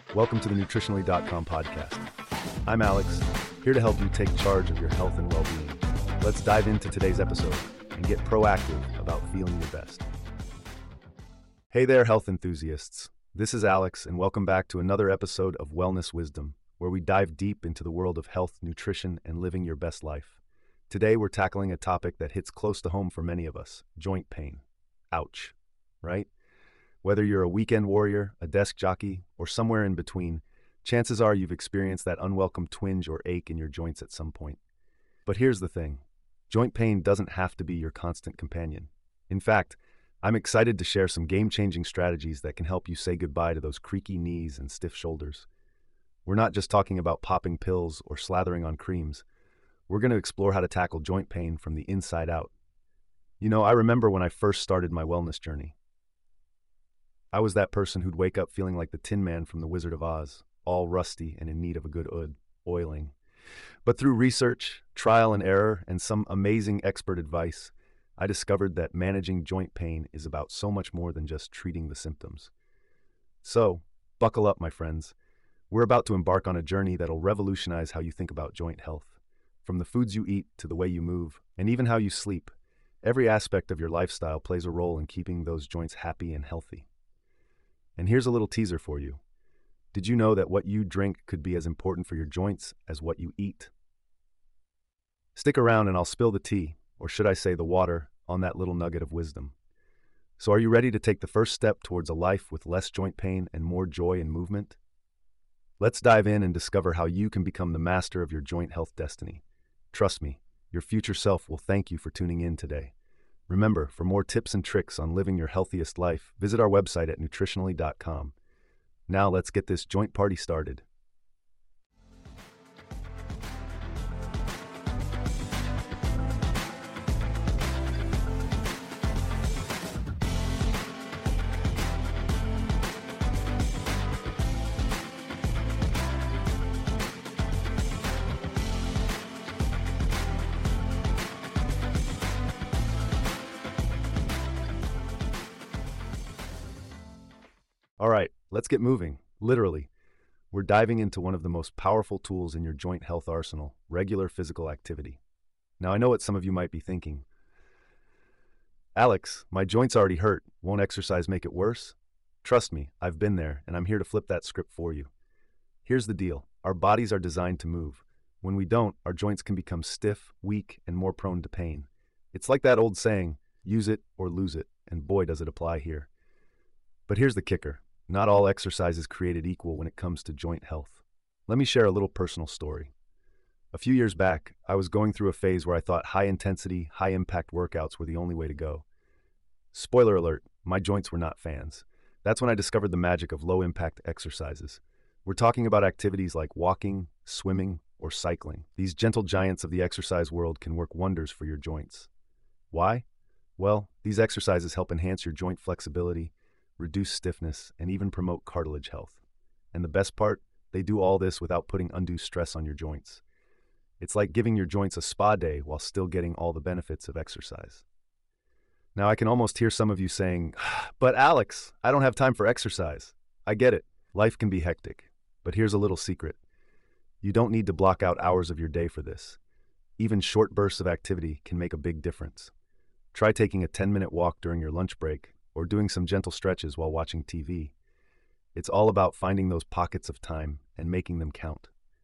Welcome to the Nutritionally.com podcast. I'm Alex, here to help you take charge of your health and well-being. Let's dive into today's episode and get proactive about feeling your best. Hey there, health enthusiasts. This is Alex, and welcome back to another episode of Wellness Wisdom, where we dive deep into the world of health, nutrition, and living your best life. Today, we're tackling a topic that hits close to home for many of us: joint pain. Ouch, right? Whether you're a weekend warrior, a desk jockey, or somewhere in between, chances are you've experienced that unwelcome twinge or ache in your joints at some point. But here's the thing: joint pain doesn't have to be your constant companion. In fact, I'm excited to share some game-changing strategies that can help you say goodbye to those creaky knees and stiff shoulders. We're not just talking about popping pills or slathering on creams. We're going to explore how to tackle joint pain from the inside out. I remember when I first started my wellness journey. I was that person who'd wake up feeling like the Tin Man from The Wizard of Oz, all rusty and in need of a good oiling. But through research, trial and error, and some amazing expert advice, I discovered that managing joint pain is about so much more than just treating the symptoms. So, buckle up, my friends. We're about to embark on a journey that'll revolutionize how you think about joint health. From the foods you eat to the way you move, and even how you sleep, every aspect of your lifestyle plays a role in keeping those joints happy and healthy. And here's a little teaser for you. Did you know that what you drink could be as important for your joints as what you eat? Stick around and I'll spill the tea, or should I say the water, on that little nugget of wisdom. So are you ready to take the first step towards a life with less joint pain and more joy and movement? Let's dive in and discover how you can become the master of your joint health destiny. Trust me, your future self will thank you for tuning in today. Remember, for more tips and tricks on living your healthiest life, visit our website at Nutritionally.com. Now let's get this joint party started. All right, let's get moving. Literally, we're diving into one of the most powerful tools in your joint health arsenal: regular physical activity. Now, I know what some of you might be thinking. Alex, my joints already hurt. Won't exercise make it worse? Trust me, I've been there, and I'm here to flip that script for you. Here's the deal. Our bodies are designed to move. When we don't, our joints can become stiff, weak, and more prone to pain. It's like that old saying, use it or lose it, and boy, does it apply here. But here's the kicker. Not all exercise is created equal when it comes to joint health. Let me share a little personal story. A few years back, I was going through a phase where I thought high-intensity, high-impact workouts were the only way to go. Spoiler alert, my joints were not fans. That's when I discovered the magic of low-impact exercises. We're talking about activities like walking, swimming, or cycling. These gentle giants of the exercise world can work wonders for your joints. Why? Well, these exercises help enhance your joint flexibility, reduce stiffness, and even promote cartilage health. And the best part, they do all this without putting undue stress on your joints. It's like giving your joints a spa day while still getting all the benefits of exercise. Now, I can almost hear some of you saying, "But Alex, I don't have time for exercise." I get it. Life can be hectic. But here's a little secret. You don't need to block out hours of your day for this. Even short bursts of activity can make a big difference. Try taking a 10-minute walk during your lunch break, or doing some gentle stretches while watching TV. It's all about finding those pockets of time and making them count.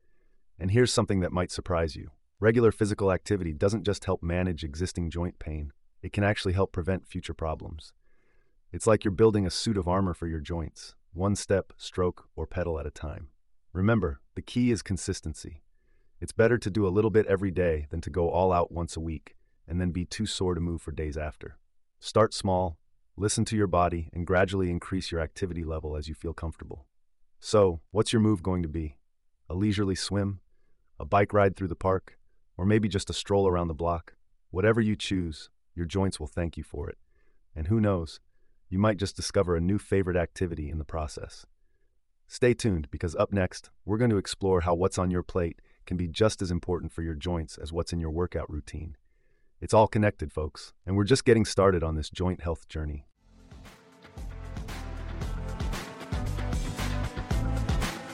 And here's something that might surprise you. Regular physical activity doesn't just help manage existing joint pain, it can actually help prevent future problems. It's like you're building a suit of armor for your joints, one step, stroke, or pedal at a time. Remember, the key is consistency. It's better to do a little bit every day than to go all out once a week and then be too sore to move for days after. Start small, listen to your body, and gradually increase your activity level as you feel comfortable. So, what's your move going to be? A leisurely swim? A bike ride through the park? Or maybe just a stroll around the block? Whatever you choose, your joints will thank you for it. And who knows, you might just discover a new favorite activity in the process. Stay tuned, because up next, we're going to explore how what's on your plate can be just as important for your joints as what's in your workout routine. It's all connected, folks, and we're just getting started on this joint health journey.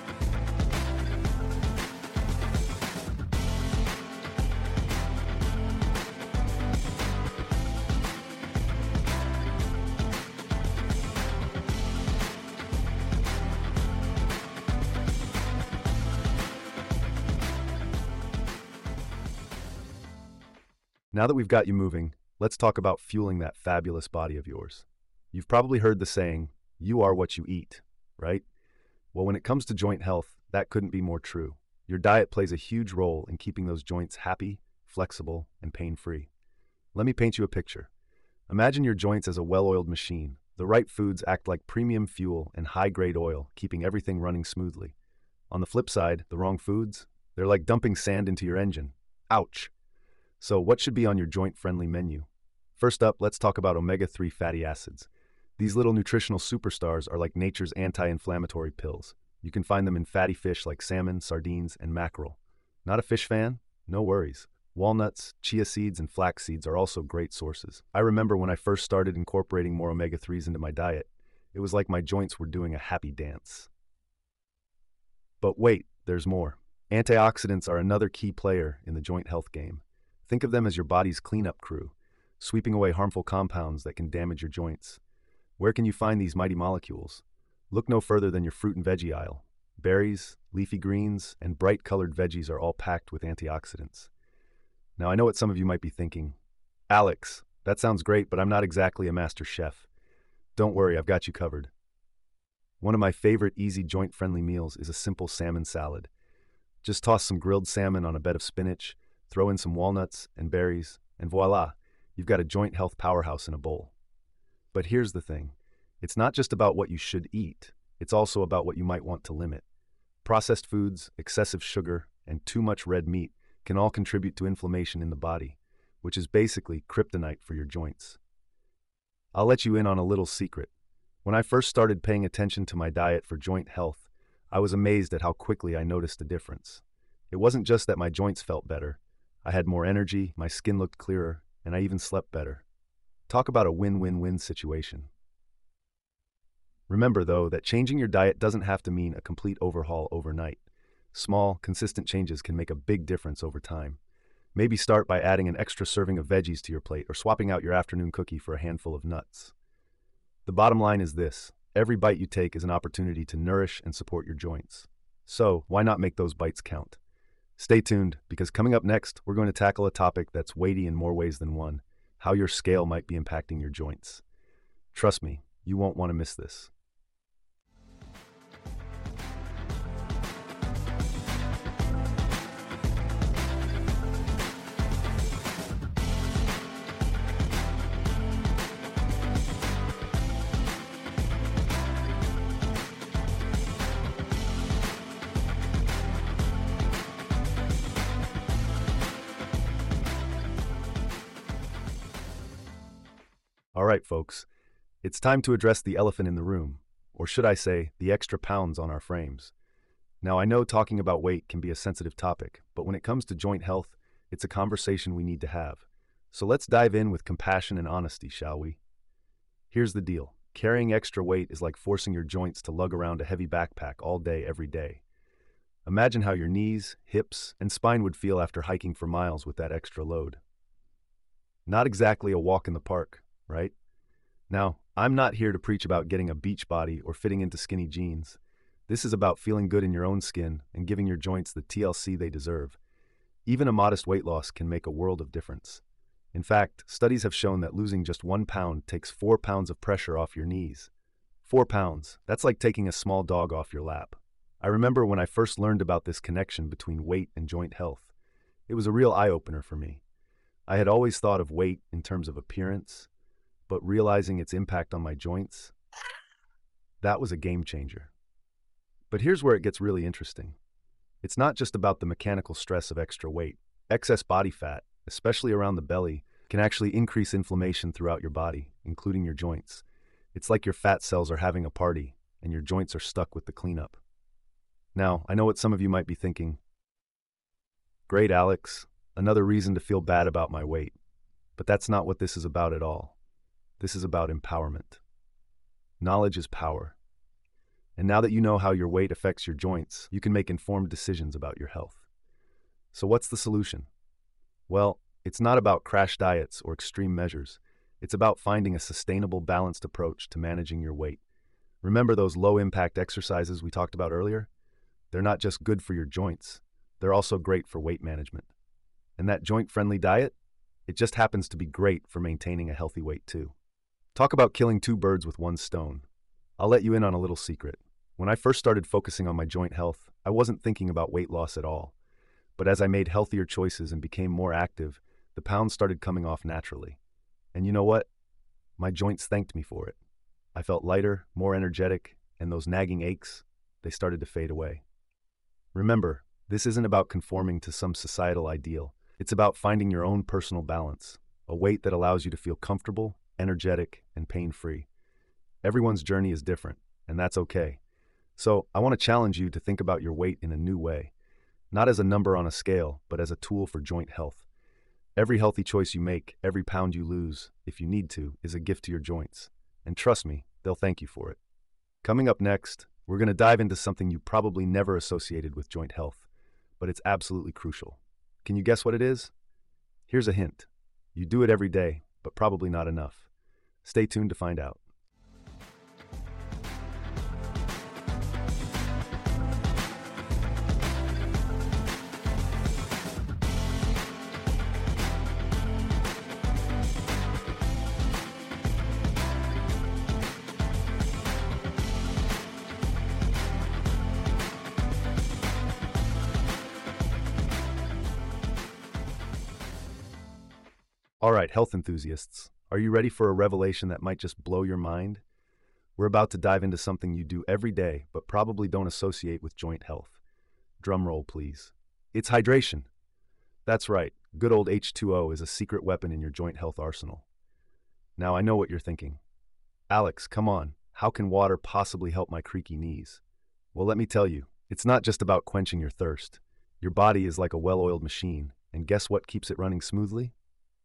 Now that we've got you moving, let's talk about fueling that fabulous body of yours. You've probably heard the saying, you are what you eat, right? Well, when it comes to joint health, that couldn't be more true. Your diet plays a huge role in keeping those joints happy, flexible, and pain-free. Let me paint you a picture. Imagine your joints as a well-oiled machine. The right foods act like premium fuel and high-grade oil, keeping everything running smoothly. On the flip side, the wrong foods, they're like dumping sand into your engine. Ouch! So what should be on your joint-friendly menu? First up, let's talk about omega-3 fatty acids. These little nutritional superstars are like nature's anti-inflammatory pills. You can find them in fatty fish like salmon, sardines, and mackerel. Not a fish fan? No worries. Walnuts, chia seeds, and flax seeds are also great sources. I remember when I first started incorporating more omega-3s into my diet, it was like my joints were doing a happy dance. But wait, there's more. Antioxidants are another key player in the joint health game. Think of them as your body's cleanup crew, sweeping away harmful compounds that can damage your joints. Where can you find these mighty molecules? Look no further than your fruit and veggie aisle. Berries, leafy greens, and bright-colored veggies are all packed with antioxidants. Now, I know what some of you might be thinking. Alex, that sounds great, but I'm not exactly a master chef. Don't worry, I've got you covered. One of my favorite easy joint-friendly meals is a simple salmon salad. Just toss some grilled salmon on a bed of spinach, throw in some walnuts and berries, and voila, you've got a joint health powerhouse in a bowl. But here's the thing. It's not just about what you should eat. It's also about what you might want to limit. Processed foods, excessive sugar, and too much red meat can all contribute to inflammation in the body, which is basically kryptonite for your joints. I'll let you in on a little secret. When I first started paying attention to my diet for joint health, I was amazed at how quickly I noticed a difference. It wasn't just that my joints felt better. I had more energy, my skin looked clearer, and I even slept better. Talk about a win-win-win situation. Remember, though, that changing your diet doesn't have to mean a complete overhaul overnight. Small, consistent changes can make a big difference over time. Maybe start by adding an extra serving of veggies to your plate or swapping out your afternoon cookie for a handful of nuts. The bottom line is this: every bite you take is an opportunity to nourish and support your joints. So, why not make those bites count? Stay tuned, because coming up next, we're going to tackle a topic that's weighty in more ways than one: how your scale might be impacting your joints. Trust me, you won't want to miss this. All right, folks, it's time to address the elephant in the room, or should I say, the extra pounds on our frames. Now, I know talking about weight can be a sensitive topic, but when it comes to joint health, it's a conversation we need to have. So let's dive in with compassion and honesty, shall we? Here's the deal. Carrying extra weight is like forcing your joints to lug around a heavy backpack all day, every day. Imagine how your knees, hips, and spine would feel after hiking for miles with that extra load. Not exactly a walk in the park, right? Now, I'm not here to preach about getting a beach body or fitting into skinny jeans. This is about feeling good in your own skin and giving your joints the TLC they deserve. Even a modest weight loss can make a world of difference. In fact, studies have shown that losing just 1 pound takes 4 pounds of pressure off your knees. 4 pounds, that's like taking a small dog off your lap. I remember when I first learned about this connection between weight and joint health. It was a real eye-opener for me. I had always thought of weight in terms of appearance, but realizing its impact on my joints, that was a game changer. But here's where it gets really interesting. It's not just about the mechanical stress of extra weight. Excess body fat, especially around the belly, can actually increase inflammation throughout your body, including your joints. It's like your fat cells are having a party, and your joints are stuck with the cleanup. Now, I know what some of you might be thinking. Great, Alex. Another reason to feel bad about my weight. But that's not what this is about at all. This is about empowerment. Knowledge is power. And now that you know how your weight affects your joints, you can make informed decisions about your health. So what's the solution? Well, it's not about crash diets or extreme measures. It's about finding a sustainable, balanced approach to managing your weight. Remember those low-impact exercises we talked about earlier? They're not just good for your joints. They're also great for weight management. And that joint-friendly diet? It just happens to be great for maintaining a healthy weight too. Talk about killing two birds with one stone. I'll let you in on a little secret. When I first started focusing on my joint health, I wasn't thinking about weight loss at all. But as I made healthier choices and became more active, the pounds started coming off naturally. And you know what? My joints thanked me for it. I felt lighter, more energetic, and those nagging aches, they started to fade away. Remember, this isn't about conforming to some societal ideal. It's about finding your own personal balance, a weight that allows you to feel comfortable, energetic, and pain-free. Everyone's journey is different, and that's okay. So I want to challenge you to think about your weight in a new way, not as a number on a scale, but as a tool for joint health. Every healthy choice you make, every pound you lose, if you need to, is a gift to your joints. And trust me, they'll thank you for it. Coming up next, we're going to dive into something you probably never associated with joint health, but it's absolutely crucial. Can you guess what it is? Here's a hint. You do it every day, but probably not enough. Stay tuned to find out. All right, health enthusiasts, are you ready for a revelation that might just blow your mind? We're about to dive into something you do every day, but probably don't associate with joint health. Drum roll, please. It's hydration. That's right, good old H2O is a secret weapon in your joint health arsenal. Now, I know what you're thinking. Alex, come on, how can water possibly help my creaky knees? Well, let me tell you, it's not just about quenching your thirst. Your body is like a well-oiled machine, and guess what keeps it running smoothly?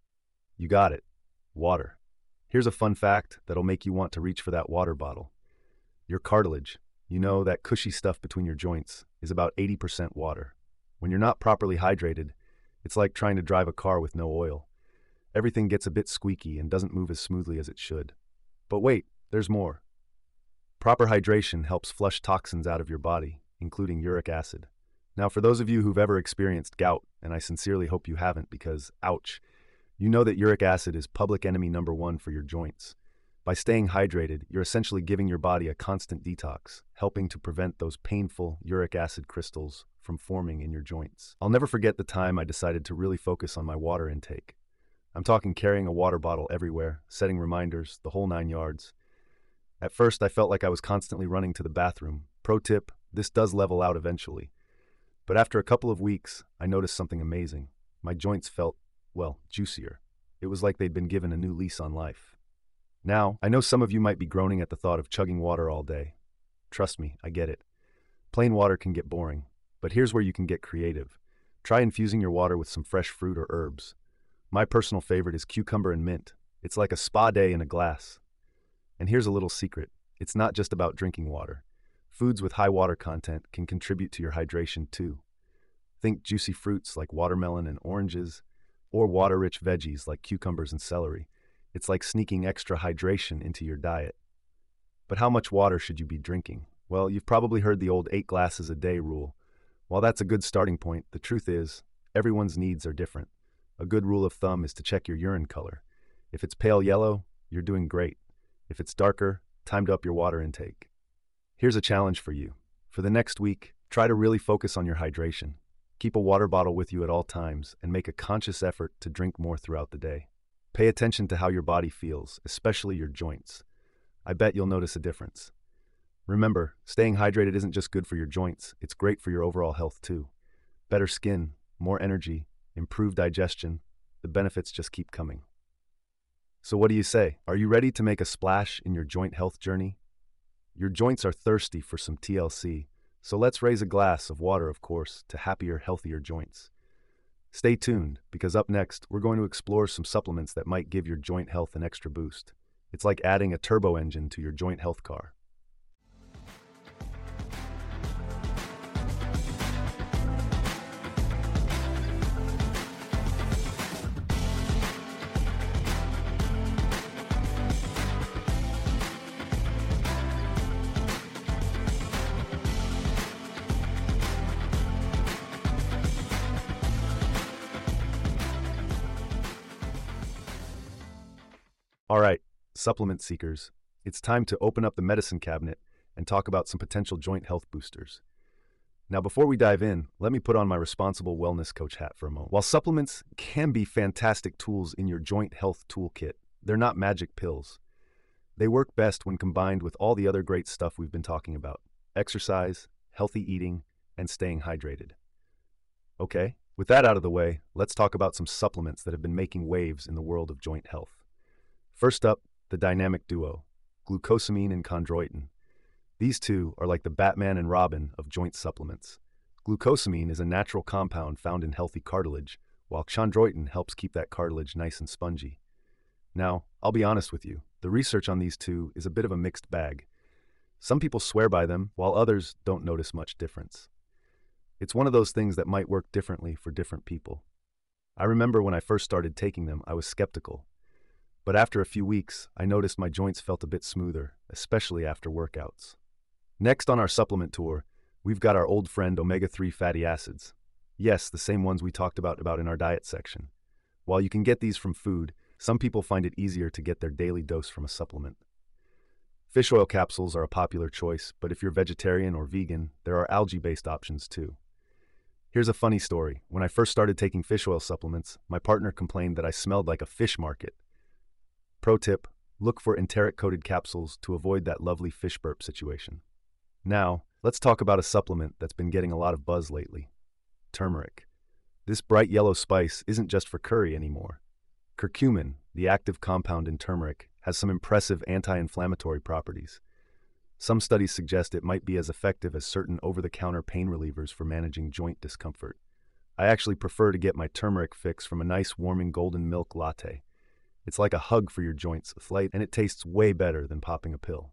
You got it. Water. Here's a fun fact that'll make you want to reach for that water bottle. Your cartilage, you know, that cushy stuff between your joints, is about 80% water. When you're not properly hydrated, it's like trying to drive a car with no oil. Everything gets a bit squeaky and doesn't move as smoothly as it should. But wait, there's more. Proper hydration helps flush toxins out of your body, including uric acid. Now, for those of you who've ever experienced gout, and I sincerely hope you haven't because, ouch, you know that uric acid is public enemy number one for your joints. By staying hydrated, you're essentially giving your body a constant detox, helping to prevent those painful uric acid crystals from forming in your joints. I'll never forget the time I decided to really focus on my water intake. I'm talking carrying a water bottle everywhere, setting reminders, the whole 9 yards. At first, I felt like I was constantly running to the bathroom. Pro tip, this does level out eventually. But after a couple of weeks, I noticed something amazing. My joints felt, well, juicier. It was like they'd been given a new lease on life. Now, I know some of you might be groaning at the thought of chugging water all day. Trust me, I get it. Plain water can get boring, but here's where you can get creative. Try infusing your water with some fresh fruit or herbs. My personal favorite is cucumber and mint. It's like a spa day in a glass. And here's a little secret. It's not just about drinking water. Foods with high water content can contribute to your hydration too. Think juicy fruits like watermelon and oranges, or water-rich veggies like cucumbers and celery. It's like sneaking extra hydration into your diet. But how much water should you be drinking? Well, you've probably heard the old 8 glasses a day rule. While that's a good starting point, the truth is, everyone's needs are different. A good rule of thumb is to check your urine color. If it's pale yellow, you're doing great. If it's darker, time to up your water intake. Here's a challenge for you. For the next week, try to really focus on your hydration. Keep a water bottle with you at all times and make a conscious effort to drink more throughout the day. Pay attention to how your body feels, especially your joints. I bet you'll notice a difference. Remember, staying hydrated isn't just good for your joints, it's great for your overall health too. Better skin, more energy, improved digestion, the benefits just keep coming. So what do you say? Are you ready to make a splash in your joint health journey? Your joints are thirsty for some TLC, so let's raise a glass of water, of course, to happier, healthier joints. Stay tuned, because up next, we're going to explore some supplements that might give your joint health an extra boost. It's like adding a turbo engine to your joint health car. All right, supplement seekers, it's time to open up the medicine cabinet and talk about some potential joint health boosters. Now, before we dive in, let me put on my responsible wellness coach hat for a moment. While supplements can be fantastic tools in your joint health toolkit, they're not magic pills. They work best when combined with all the other great stuff we've been talking about: exercise, healthy eating, and staying hydrated. Okay, with that out of the way, let's talk about some supplements that have been making waves in the world of joint health. First up, the dynamic duo, glucosamine and chondroitin. These two are like the Batman and Robin of joint supplements. Glucosamine is a natural compound found in healthy cartilage, while chondroitin helps keep that cartilage nice and spongy. Now, I'll be honest with you, the research on these two is a bit of a mixed bag. Some people swear by them, while others don't notice much difference. It's one of those things that might work differently for different people. I remember when I first started taking them, I was skeptical. But after a few weeks, I noticed my joints felt a bit smoother, especially after workouts. Next on our supplement tour, we've got our old friend omega-3 fatty acids. Yes, the same ones we talked about in our diet section. While you can get these from food, some people find it easier to get their daily dose from a supplement. Fish oil capsules are a popular choice, but if you're vegetarian or vegan, there are algae-based options too. Here's a funny story. When I first started taking fish oil supplements, my partner complained that I smelled like a fish market. Pro tip, look for enteric-coated capsules to avoid that lovely fish burp situation. Now, let's talk about a supplement that's been getting a lot of buzz lately: turmeric. This bright yellow spice isn't just for curry anymore. Curcumin, the active compound in turmeric, has some impressive anti-inflammatory properties. Some studies suggest it might be as effective as certain over-the-counter pain relievers for managing joint discomfort. I actually prefer to get my turmeric fix from a nice warming golden milk latte. It's like a hug for your joints, and it tastes way better than popping a pill.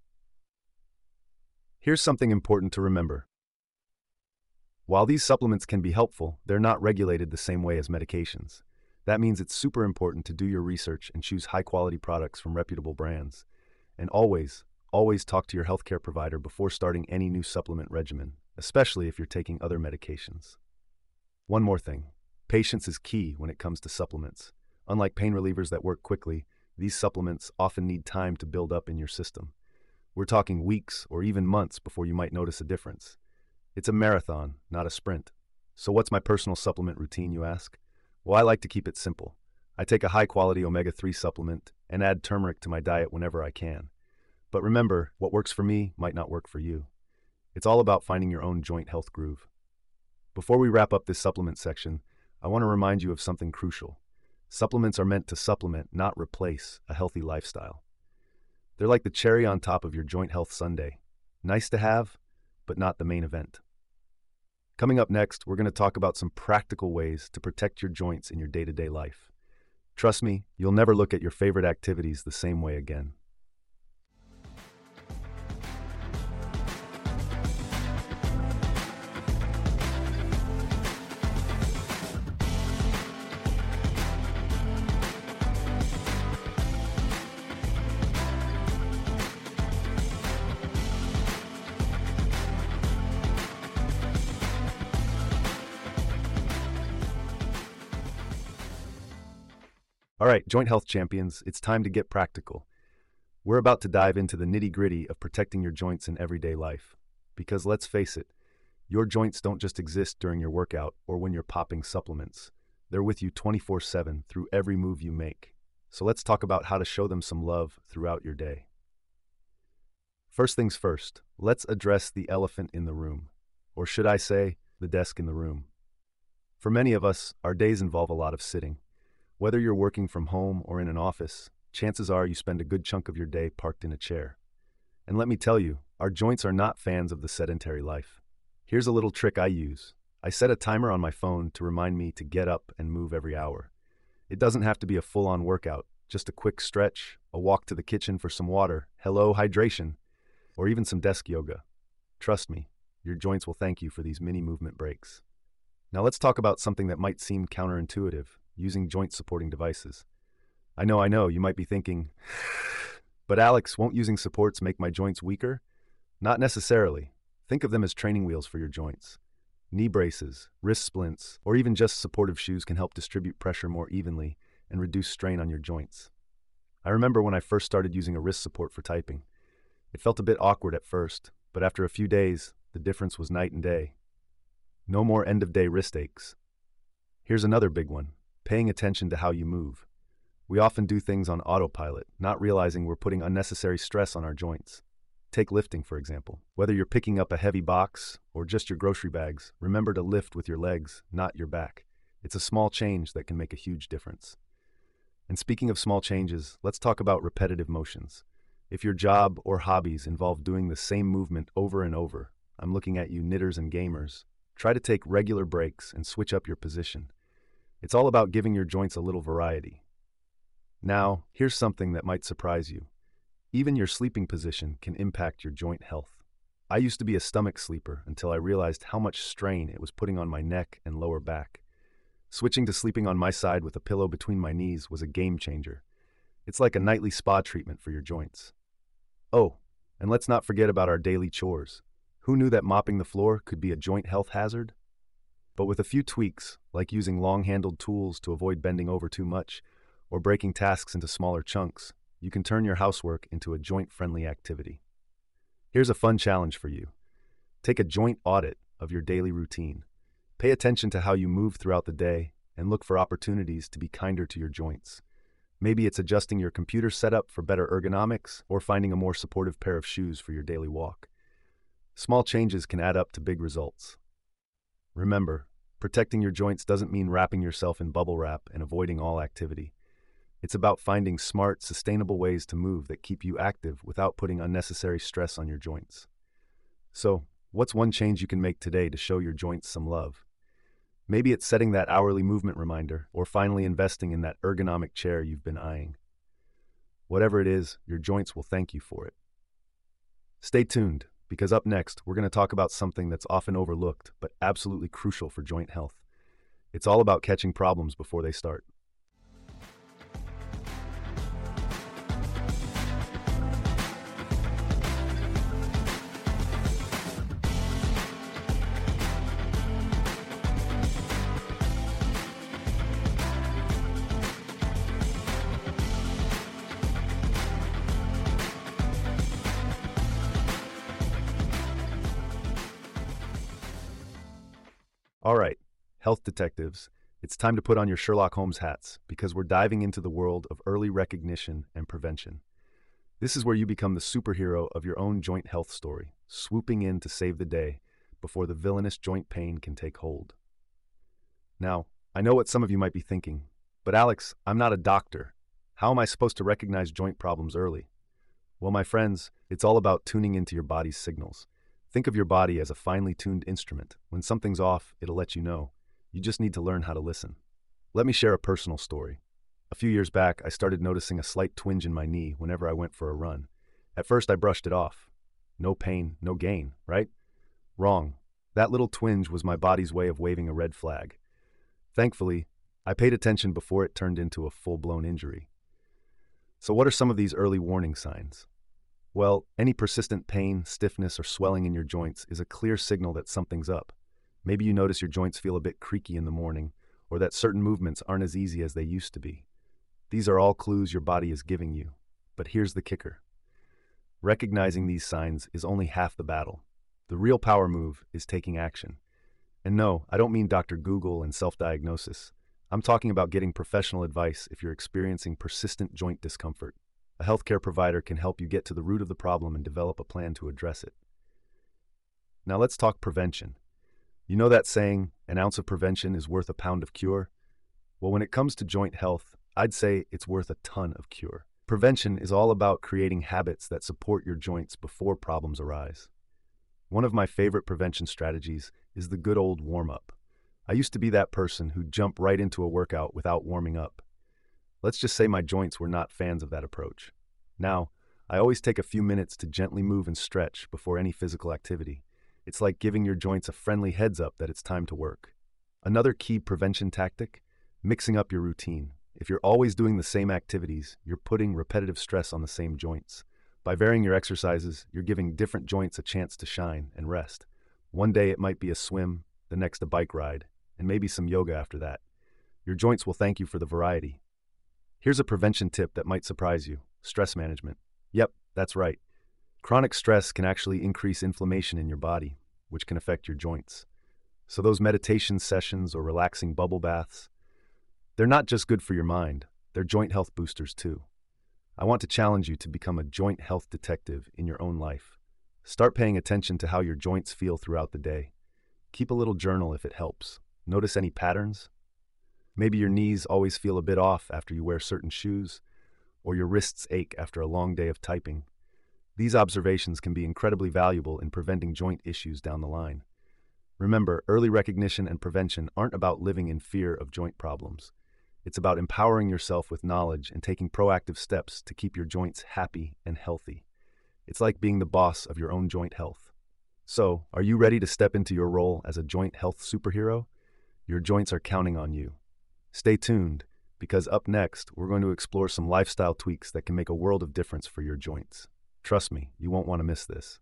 Here's something important to remember. While these supplements can be helpful, they're not regulated the same way as medications. That means it's super important to do your research and choose high-quality products from reputable brands. And always talk to your healthcare provider before starting any new supplement regimen, especially if you're taking other medications. One more thing. Patience is key when it comes to supplements. Unlike pain relievers that work quickly, these supplements often need time to build up in your system. We're talking weeks or even months before you might notice a difference. It's a marathon, not a sprint. So what's my personal supplement routine, you ask? Well, I like to keep it simple. I take a high-quality omega-3 supplement and add turmeric to my diet whenever I can. But remember, what works for me might not work for you. It's all about finding your own joint health groove. Before we wrap up this supplement section, I want to remind you of something crucial. Supplements are meant to supplement, not replace, a healthy lifestyle. They're like the cherry on top of your joint health sundae. Nice to have, but not the main event. Coming up next, we're going to talk about some practical ways to protect your joints in your day-to-day life. Trust me, you'll never look at your favorite activities the same way again. All right, joint health champions, it's time to get practical. We're about to dive into the nitty-gritty of protecting your joints in everyday life. Because let's face it, your joints don't just exist during your workout or when you're popping supplements. They're with you 24/7 through every move you make. So let's talk about how to show them some love throughout your day. First things first, let's address the elephant in the room. Or should I say, the desk in the room. For many of us, our days involve a lot of sitting. Whether you're working from home or in an office, chances are you spend a good chunk of your day parked in a chair. And let me tell you, our joints are not fans of the sedentary life. Here's a little trick I use. I set a timer on my phone to remind me to get up and move every hour. It doesn't have to be a full-on workout, just a quick stretch, a walk to the kitchen for some water, hello, hydration, or even some desk yoga. Trust me, your joints will thank you for these mini movement breaks. Now let's talk about something that might seem counterintuitive: using joint-supporting devices. I know, you might be thinking, but Alex, won't using supports make my joints weaker? Not necessarily. Think of them as training wheels for your joints. Knee braces, wrist splints, or even just supportive shoes can help distribute pressure more evenly and reduce strain on your joints. I remember when I first started using a wrist support for typing. It felt a bit awkward at first, but after a few days, the difference was night and day. No more end-of-day wrist aches. Here's another big one: paying attention to how you move. We often do things on autopilot, not realizing we're putting unnecessary stress on our joints. Take lifting, for example. Whether you're picking up a heavy box or just your grocery bags, remember to lift with your legs, not your back. It's a small change that can make a huge difference. And speaking of small changes, let's talk about repetitive motions. If your job or hobbies involve doing the same movement over and over, I'm looking at you knitters and gamers, try to take regular breaks and switch up your position. It's all about giving your joints a little variety. Now, here's something that might surprise you. Even your sleeping position can impact your joint health. I used to be a stomach sleeper until I realized how much strain it was putting on my neck and lower back. Switching to sleeping on my side with a pillow between my knees was a game changer. It's like a nightly spa treatment for your joints. Oh, and let's not forget about our daily chores. Who knew that mopping the floor could be a joint health hazard? But with a few tweaks, like using long-handled tools to avoid bending over too much, or breaking tasks into smaller chunks, you can turn your housework into a joint-friendly activity. Here's a fun challenge for you. Take a joint audit of your daily routine. Pay attention to how you move throughout the day and look for opportunities to be kinder to your joints. Maybe it's adjusting your computer setup for better ergonomics or finding a more supportive pair of shoes for your daily walk. Small changes can add up to big results. Remember, protecting your joints doesn't mean wrapping yourself in bubble wrap and avoiding all activity. It's about finding smart, sustainable ways to move that keep you active without putting unnecessary stress on your joints. So, what's one change you can make today to show your joints some love? Maybe it's setting that hourly movement reminder or finally investing in that ergonomic chair you've been eyeing. Whatever it is, your joints will thank you for it. Stay tuned, because up next, we're going to talk about something that's often overlooked but absolutely crucial for joint health. It's all about catching problems before they start. All right, health detectives, it's time to put on your Sherlock Holmes hats because we're diving into the world of early recognition and prevention. This is where you become the superhero of your own joint health story, swooping in to save the day before the villainous joint pain can take hold. Now, I know what some of you might be thinking, but Alex, I'm not a doctor. How am I supposed to recognize joint problems early? Well, my friends, it's all about tuning into your body's signals. Think of your body as a finely tuned instrument. When something's off, it'll let you know. You just need to learn how to listen. Let me share a personal story. A few years back, I started noticing a slight twinge in my knee whenever I went for a run. At first, I brushed it off. No pain, no gain, right? Wrong. That little twinge was my body's way of waving a red flag. Thankfully, I paid attention before it turned into a full-blown injury. So what are some of these early warning signs? Well, any persistent pain, stiffness, or swelling in your joints is a clear signal that something's up. Maybe you notice your joints feel a bit creaky in the morning, or that certain movements aren't as easy as they used to be. These are all clues your body is giving you. But here's the kicker. Recognizing these signs is only half the battle. The real power move is taking action. And no, I don't mean Dr. Google and self-diagnosis. I'm talking about getting professional advice if you're experiencing persistent joint discomfort. A healthcare provider can help you get to the root of the problem and develop a plan to address it. Now let's talk prevention. You know that saying, an ounce of prevention is worth a pound of cure? Well, when it comes to joint health, I'd say it's worth a ton of cure. Prevention is all about creating habits that support your joints before problems arise. One of my favorite prevention strategies is the good old warm-up. I used to be that person who'd jump right into a workout without warming up. Let's just say my joints were not fans of that approach. Now, I always take a few minutes to gently move and stretch before any physical activity. It's like giving your joints a friendly heads up that it's time to work. Another key prevention tactic, mixing up your routine. If you're always doing the same activities, you're putting repetitive stress on the same joints. By varying your exercises, you're giving different joints a chance to shine and rest. One day it might be a swim, the next a bike ride, and maybe some yoga after that. Your joints will thank you for the variety. Here's a prevention tip that might surprise you: stress management. Yep, that's right. Chronic stress can actually increase inflammation in your body, which can affect your joints. So those meditation sessions or relaxing bubble baths, they're not just good for your mind, they're joint health boosters too. I want to challenge you to become a joint health detective in your own life. Start paying attention to how your joints feel throughout the day. Keep a little journal if it helps. Notice any patterns? Maybe your knees always feel a bit off after you wear certain shoes, or your wrists ache after a long day of typing. These observations can be incredibly valuable in preventing joint issues down the line. Remember, early recognition and prevention aren't about living in fear of joint problems. It's about empowering yourself with knowledge and taking proactive steps to keep your joints happy and healthy. It's like being the boss of your own joint health. So, are you ready to step into your role as a joint health superhero? Your joints are counting on you. Stay tuned, because up next, we're going to explore some lifestyle tweaks that can make a world of difference for your joints. Trust me, you won't want to miss this.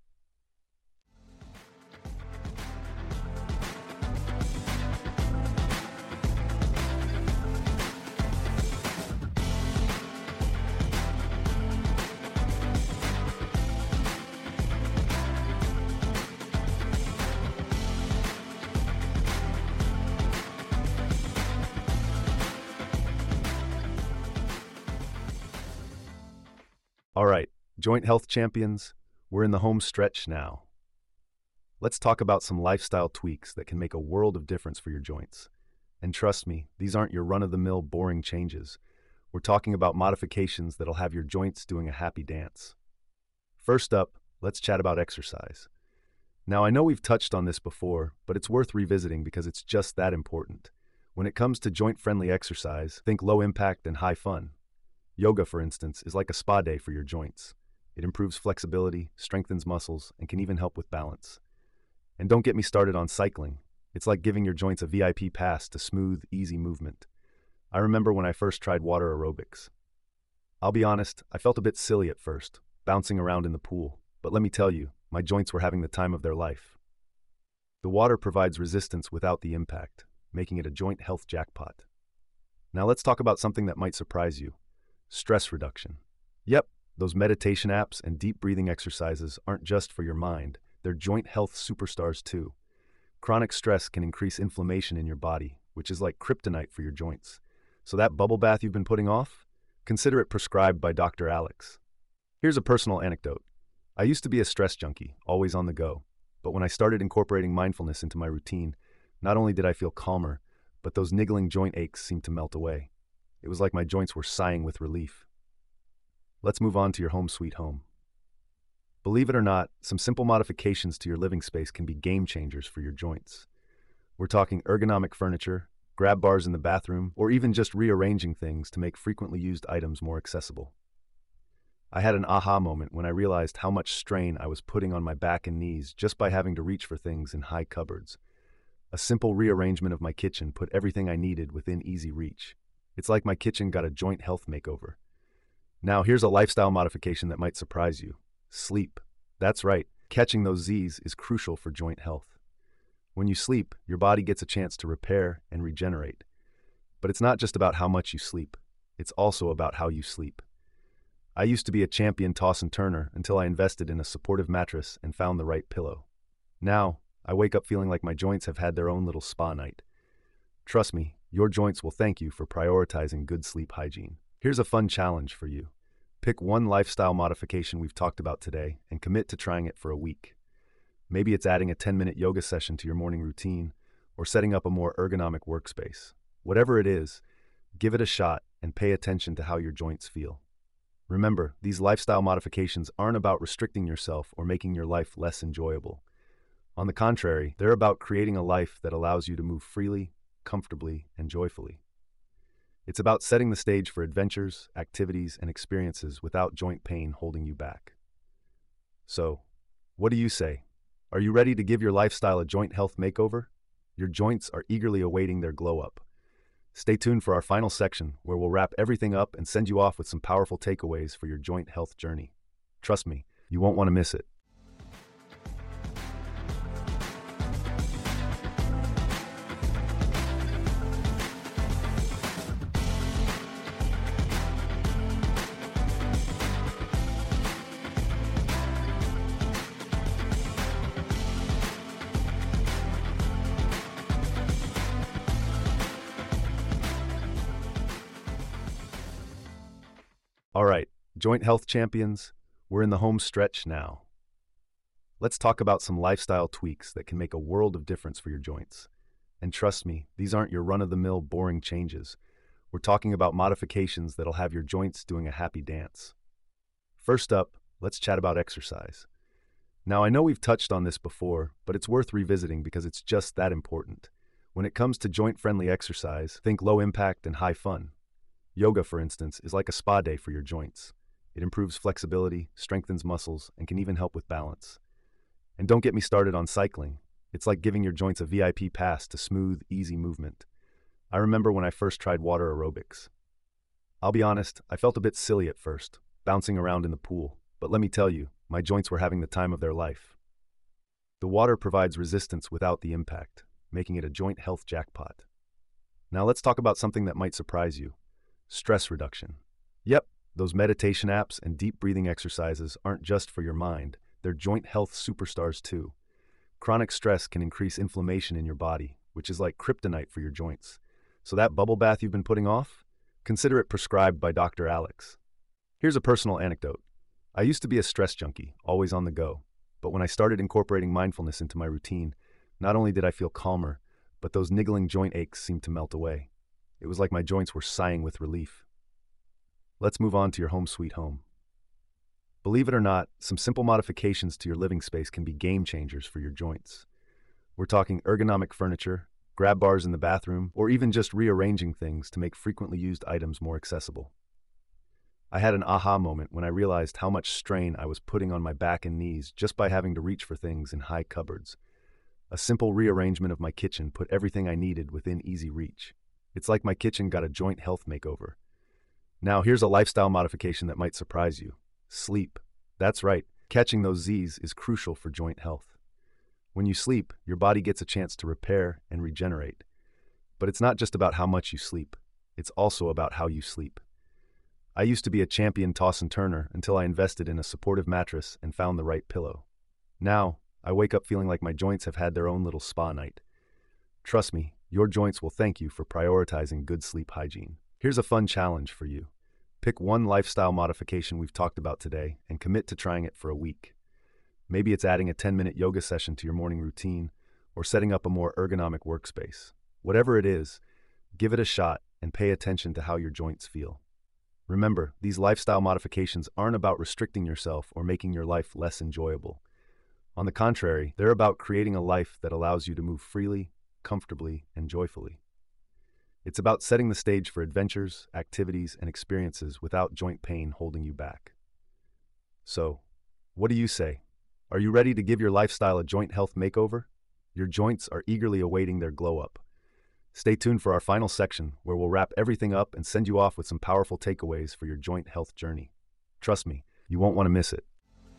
All right, joint health champions, we're in the home stretch now. Let's talk about some lifestyle tweaks that can make a world of difference for your joints. And trust me, these aren't your run-of-the-mill boring changes. We're talking about modifications that'll have your joints doing a happy dance. First up, let's chat about exercise. Now, I know we've touched on this before, but it's worth revisiting because it's just that important. When it comes to joint-friendly exercise, think low impact and high fun. Yoga, for instance, is like a spa day for your joints. It improves flexibility, strengthens muscles, and can even help with balance. And don't get me started on cycling. It's like giving your joints a VIP pass to smooth, easy movement. I remember when I first tried water aerobics. I'll be honest, I felt a bit silly at first, bouncing around in the pool. But let me tell you, my joints were having the time of their life. The water provides resistance without the impact, making it a joint health jackpot. Now let's talk about something that might surprise you: stress reduction. Yep, those meditation apps and deep breathing exercises aren't just for your mind, they're joint health superstars too. Chronic stress can increase inflammation in your body, which is like kryptonite for your joints. So that bubble bath you've been putting off? Consider it prescribed by Dr. Alex. Here's a personal anecdote. I used to be a stress junkie, always on the go. But when I started incorporating mindfulness into my routine, not only did I feel calmer, but those niggling joint aches seemed to melt away. It was like my joints were sighing with relief. Let's move on to your home sweet home. Believe it or not, some simple modifications to your living space can be game changers for your joints. We're talking ergonomic furniture, grab bars in the bathroom, or even just rearranging things to make frequently used items more accessible. I had an aha moment when I realized how much strain I was putting on my back and knees just by having to reach for things in high cupboards. A simple rearrangement of my kitchen put everything I needed within easy reach. It's like my kitchen got a joint health makeover. Now, here's a lifestyle modification that might surprise you: sleep. That's right, catching those Z's is crucial for joint health. When you sleep, your body gets a chance to repair and regenerate. But it's not just about how much you sleep, it's also about how you sleep. I used to be a champion toss and turner until I invested in a supportive mattress and found the right pillow. Now, I wake up feeling like my joints have had their own little spa night. Trust me, your joints will thank you for prioritizing good sleep hygiene. Here's a fun challenge for you. Pick one lifestyle modification we've talked about today and commit to trying it for a week. Maybe it's adding a 10-minute yoga session to your morning routine or setting up a more ergonomic workspace. Whatever it is, give it a shot and pay attention to how your joints feel. Remember, these lifestyle modifications aren't about restricting yourself or making your life less enjoyable. On the contrary, they're about creating a life that allows you to move freely, comfortably, and joyfully. It's about setting the stage for adventures, activities, and experiences without joint pain holding you back. So, what do you say? Are you ready to give your lifestyle a joint health makeover? Your joints are eagerly awaiting their glow-up. Stay tuned for our final section, where we'll wrap everything up and send you off with some powerful takeaways for your joint health journey. Trust me, you won't want to miss it. All right, joint health champions, we're in the home stretch now. Let's talk about some lifestyle tweaks that can make a world of difference for your joints. And trust me, these aren't your run-of-the-mill boring changes. We're talking about modifications that'll have your joints doing a happy dance. First up, let's chat about exercise. Now, I know we've touched on this before, but it's worth revisiting because it's just that important. When it comes to joint-friendly exercise, think low impact and high fun. Yoga, for instance, is like a spa day for your joints. It improves flexibility, strengthens muscles, and can even help with balance. And don't get me started on cycling. It's like giving your joints a VIP pass to smooth, easy movement. I remember when I first tried water aerobics. I'll be honest, I felt a bit silly at first, bouncing around in the pool. But let me tell you, my joints were having the time of their life. The water provides resistance without the impact, making it a joint health jackpot. Now let's talk about something that might surprise you. Stress reduction. Yep, those meditation apps and deep breathing exercises aren't just for your mind, they're joint health superstars too. Chronic stress can increase inflammation in your body, which is like kryptonite for your joints. So that bubble bath you've been putting off? Consider it prescribed by Dr. Alex. Here's a personal anecdote. I used to be a stress junkie, always on the go. But when I started incorporating mindfulness into my routine, not only did I feel calmer, but those niggling joint aches seemed to melt away. It was like my joints were sighing with relief. Let's move on to your home sweet home. Believe it or not, some simple modifications to your living space can be game changers for your joints. We're talking ergonomic furniture, grab bars in the bathroom, or even just rearranging things to make frequently used items more accessible. I had an aha moment when I realized how much strain I was putting on my back and knees just by having to reach for things in high cupboards. A simple rearrangement of my kitchen put everything I needed within easy reach. It's like my kitchen got a joint health makeover. Now, here's a lifestyle modification that might surprise you. Sleep. That's right, catching those Z's is crucial for joint health. When you sleep, your body gets a chance to repair and regenerate. But it's not just about how much you sleep. It's also about how you sleep. I used to be a champion toss and turner until I invested in a supportive mattress and found the right pillow. Now, I wake up feeling like my joints have had their own little spa night. Trust me, your joints will thank you for prioritizing good sleep hygiene. Here's a fun challenge for you. Pick one lifestyle modification we've talked about today and commit to trying it for a week. Maybe it's adding a 10-minute yoga session to your morning routine or setting up a more ergonomic workspace. Whatever it is, give it a shot and pay attention to how your joints feel. Remember, these lifestyle modifications aren't about restricting yourself or making your life less enjoyable. On the contrary, they're about creating a life that allows you to move freely, comfortably, and joyfully. It's about setting the stage for adventures, activities, and experiences without joint pain holding you back. So, what do you say? Are you ready to give your lifestyle a joint health makeover? Your joints are eagerly awaiting their glow-up. Stay tuned for our final section, where we'll wrap everything up and send you off with some powerful takeaways for your joint health journey. Trust me, you won't want to miss it.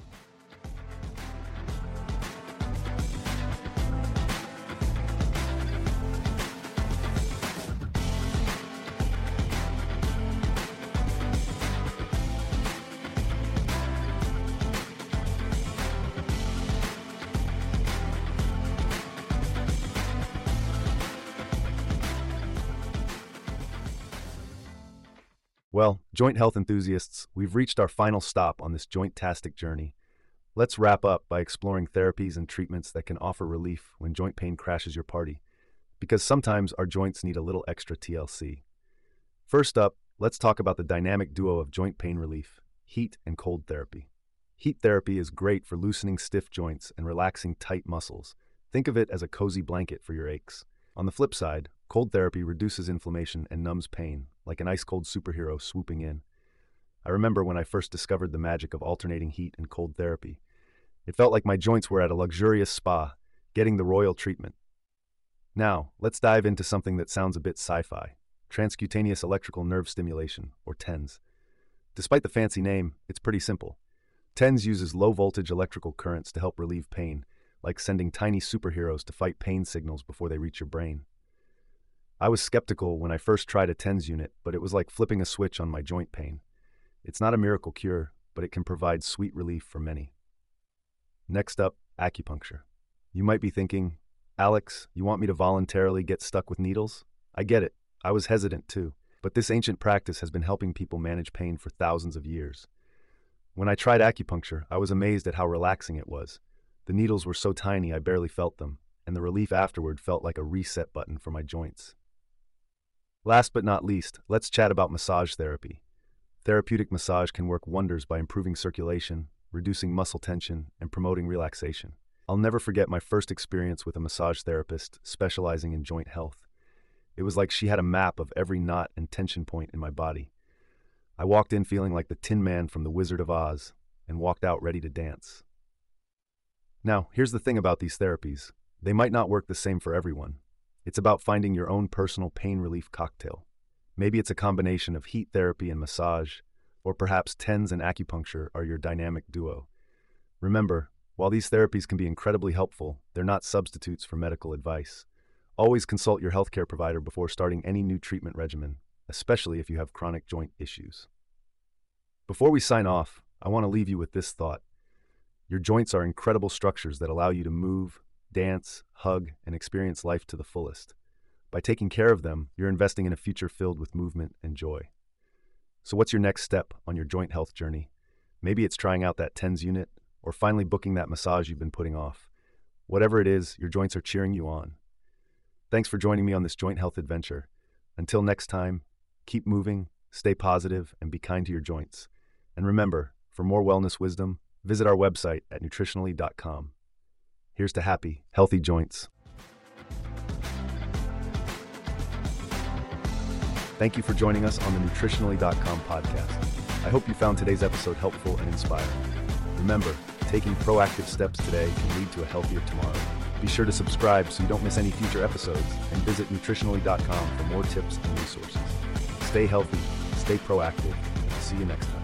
Well, joint health enthusiasts, we've reached our final stop on this joint-tastic journey. Let's wrap up by exploring therapies and treatments that can offer relief when joint pain crashes your party, because sometimes our joints need a little extra TLC. First up, let's talk about the dynamic duo of joint pain relief, heat and cold therapy. Heat therapy is great for loosening stiff joints and relaxing tight muscles. Think of it as a cozy blanket for your aches. On the flip side, cold therapy reduces inflammation and numbs pain, like an ice-cold superhero swooping in. I remember when I first discovered the magic of alternating heat and cold therapy. It felt like my joints were at a luxurious spa, getting the royal treatment. Now, let's dive into something that sounds a bit sci-fi: transcutaneous electrical nerve stimulation, or TENS. Despite the fancy name, it's pretty simple. TENS uses low-voltage electrical currents to help relieve pain, like sending tiny superheroes to fight pain signals before they reach your brain. I was skeptical when I first tried a TENS unit, but it was like flipping a switch on my joint pain. It's not a miracle cure, but it can provide sweet relief for many. Next up, acupuncture. You might be thinking, Alex, you want me to voluntarily get stuck with needles? I get it. I was hesitant too. but this ancient practice has been helping people manage pain for thousands of years. When I tried acupuncture, I was amazed at how relaxing it was. The needles were so tiny I barely felt them, and the relief afterward felt like a reset button for my joints. Last but not least, let's chat about massage therapy. Therapeutic massage can work wonders by improving circulation, reducing muscle tension, and promoting relaxation. I'll never forget my first experience with a massage therapist specializing in joint health. It was like she had a map of every knot and tension point in my body. I walked in feeling like the Tin Man from The Wizard of Oz and walked out ready to dance. Now, here's the thing about these therapies. They might not work the same for everyone. It's about finding your own personal pain relief cocktail. Maybe it's a combination of heat therapy and massage, or perhaps TENS and acupuncture are your dynamic duo. Remember, while these therapies can be incredibly helpful, they're not substitutes for medical advice. Always consult your healthcare provider before starting any new treatment regimen, especially if you have chronic joint issues. Before we sign off, I want to leave you with this thought. Your joints are incredible structures that allow you to move, dance, hug, and experience life to the fullest. By taking care of them, you're investing in a future filled with movement and joy. So what's your next step on your joint health journey? Maybe it's trying out that TENS unit, or finally booking that massage you've been putting off. Whatever it is, your joints are cheering you on. Thanks for joining me on this joint health adventure. Until next time, keep moving, stay positive, and be kind to your joints. And remember, for more wellness wisdom, visit our website at nutritionally.com. Here's to happy, healthy joints. Thank you for joining us on the Nutritionally.com podcast. I hope you found today's episode helpful and inspiring. Remember, taking proactive steps today can lead to a healthier tomorrow. Be sure to subscribe so you don't miss any future episodes, and visit Nutritionally.com for more tips and resources. Stay healthy, stay proactive, and see you next time.